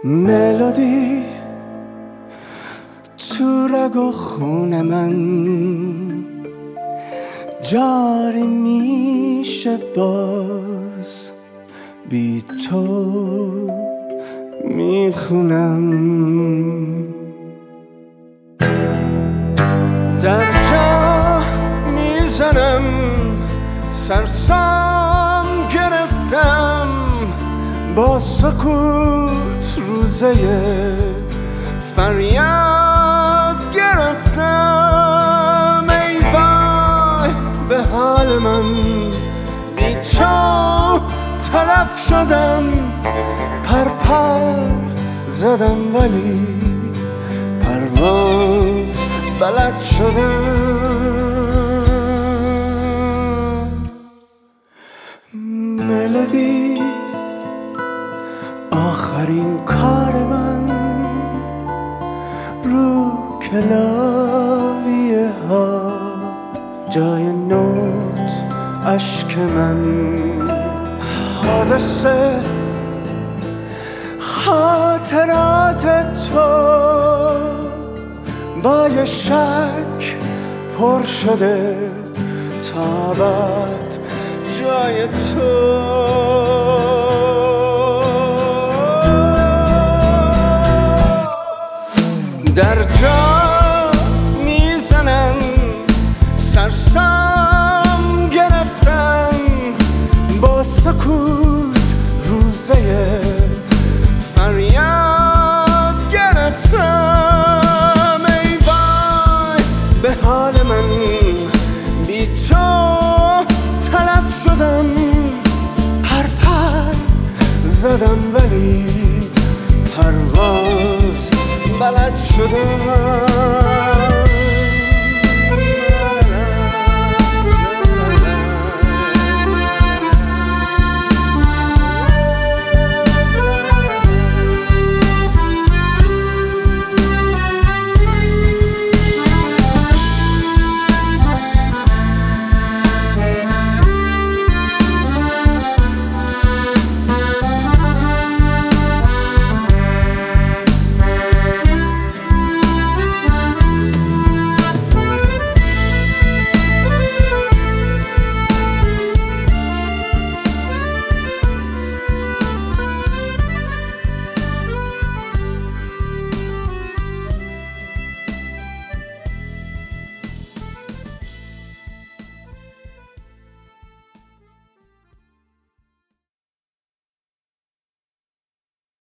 ملودی تو رگ و خون من جاری میشه باز بی تو میخونم در جا میزنم سرسام گرفتم با سکوت روزه فریاد گرفتم ای وای به حال من بی تو تلف شدم پر زدم ولی پرواز بلد شدم ملودی آخرین کار من رو کلاویه ها جای نوت اشک من حادثه خاطرات تو با یه شک پر شده تا بعد جای تو در جا میزنم سرسام گرفتم با سکوت روزه فریاد گرفتم ای وای به حال من بی تو تلف شدم پر زدم ولی پرواز بلد شدم